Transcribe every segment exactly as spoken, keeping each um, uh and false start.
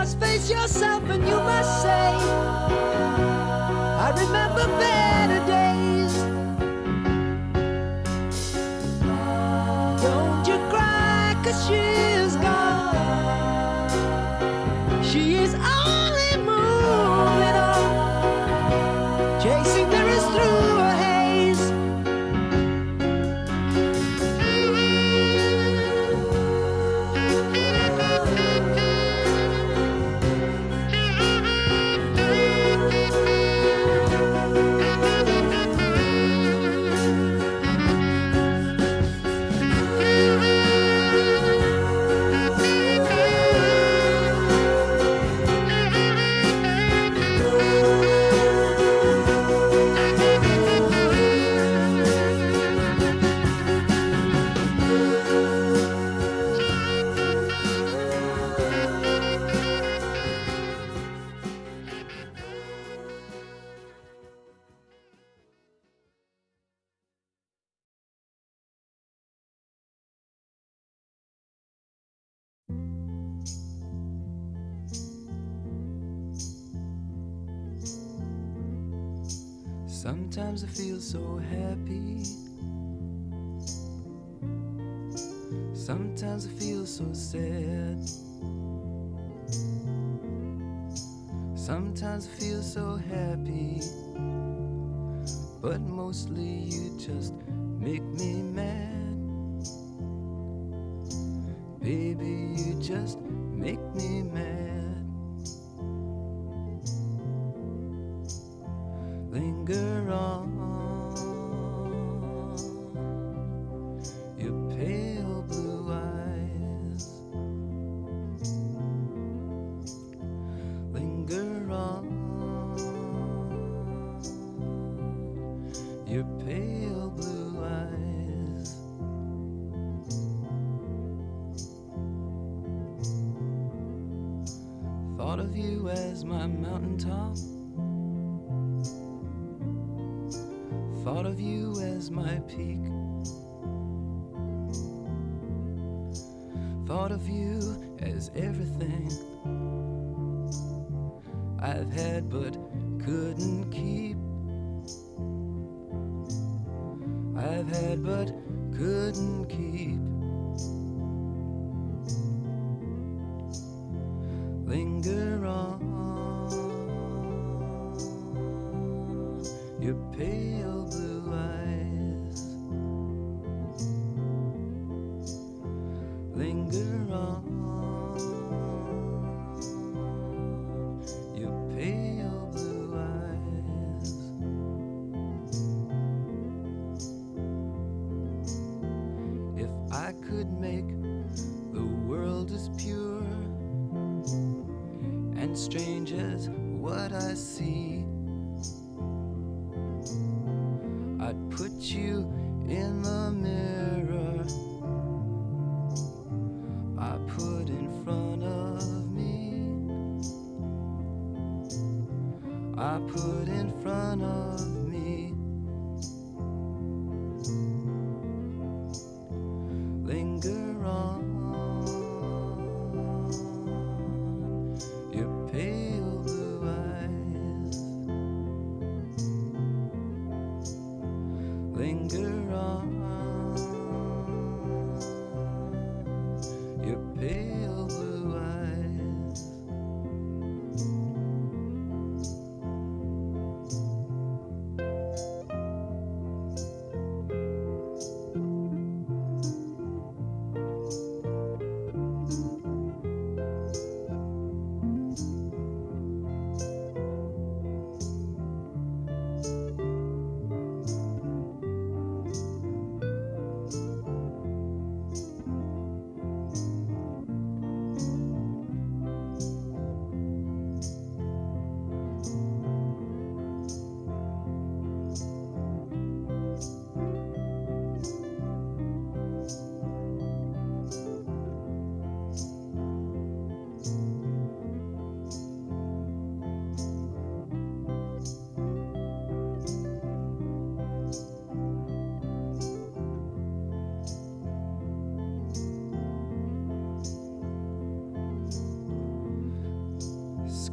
must face yourself and you must say, I remember better days. Don't you cry, 'cause she is gone. She is only moving on, chasing mirrors through a haze. Sometimes I feel so happy. Sometimes I feel so sad. Sometimes I feel so happy, but mostly you just make me mad. Baby, you just make me mad. Linger on, your pale blue eyes. Linger on, your pale blue eyes. Thought of you as my mountaintop. Thought of you as my peak. Thought of you as everything I've had but couldn't keep. I've had but couldn't keep. Linger on, your pale blue eyes. Linger on, your pale blue eyes. If I could make the world as pure and strange as what I see, I'd put you in the mirror I put in front of me. I put in front of me. Linger on, your pale blue eyes. Linger on, your pale blue eyes.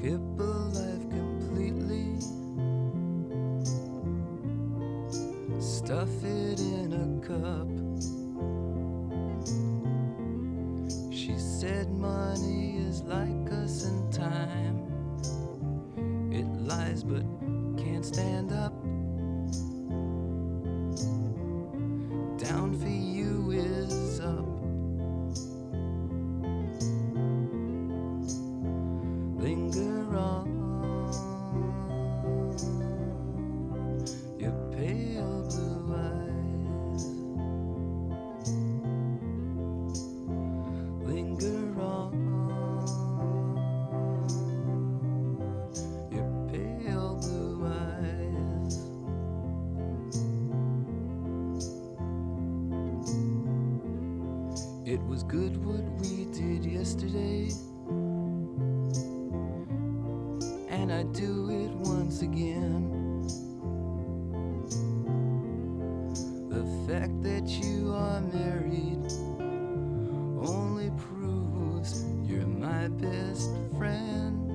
Alive completely. Stuff it in a cup. She said money is like us in time. It lies but can't stand up. Down for you is up. Linger on, your pale blue eyes. Linger on, your pale blue eyes. It was good what we did yesterday, and I'd do it once again. The fact that you are married only proves you're my best friend.